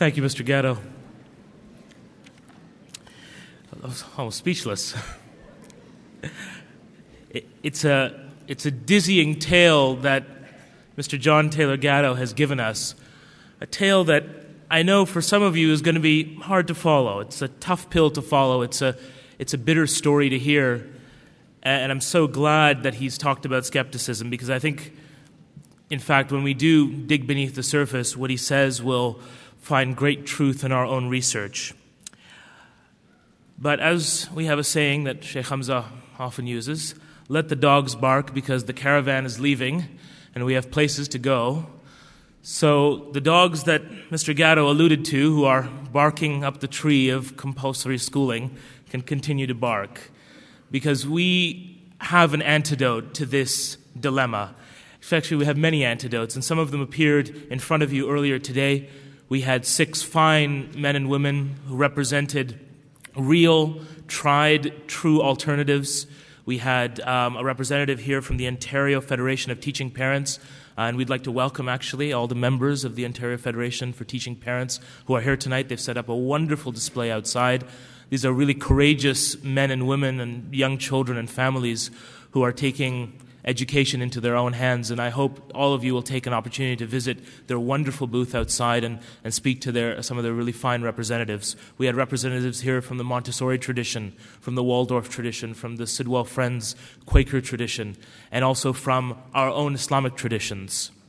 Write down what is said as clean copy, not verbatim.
Thank you, Mr. Gatto. I was almost speechless. It's a dizzying tale that Mr. John Taylor Gatto has given us, a tale that I know for some of you is going to be hard to follow. It's a tough pill to follow. It's a bitter story to hear, and I'm so glad that he's talked about skepticism, because I think, in fact, when we do dig beneath the surface, what he says will find great truth in our own research. But as we have a saying that Sheikh Hamza often uses, let the dogs bark because the caravan is leaving and we have places to go. So the dogs that Mr. Gatto alluded to, who are barking up the tree of compulsory schooling, can continue to bark, because we have an antidote to this dilemma. Actually, we have many antidotes, and some of them appeared in front of you earlier today. We had 6 fine men and women who represented real, tried, true alternatives. We had a representative here from the Ontario Federation of Teaching Parents, and we'd like to welcome, actually, all the members of the Ontario Federation for Teaching Parents who are here tonight. They've set up a wonderful display outside. These are really courageous men and women and young children and families who are taking education into their own hands, and I hope all of you will take an opportunity to visit their wonderful booth outside and speak to some of their really fine representatives. We had representatives here from the Montessori tradition, from the Waldorf tradition, from the Sidwell Friends Quaker tradition, and also from our own Islamic traditions.